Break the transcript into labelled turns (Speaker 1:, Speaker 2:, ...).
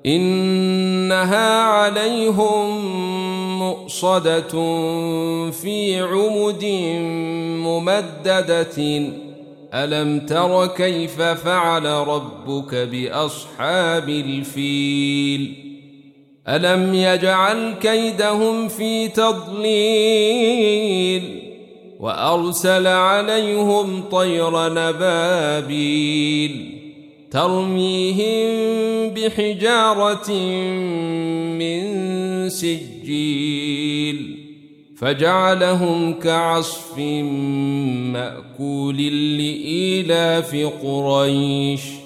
Speaker 1: إنها عليهم مؤصدة في عمد ممددة ألم تر كيف فعل ربك بأصحاب الفيل ألم يجعل كيدهم في تضليل وأرسل عليهم طيرا نبابيل ترميهم بحجارة من سجيل فجعلهم كعصف مأكول لإيلاف قريش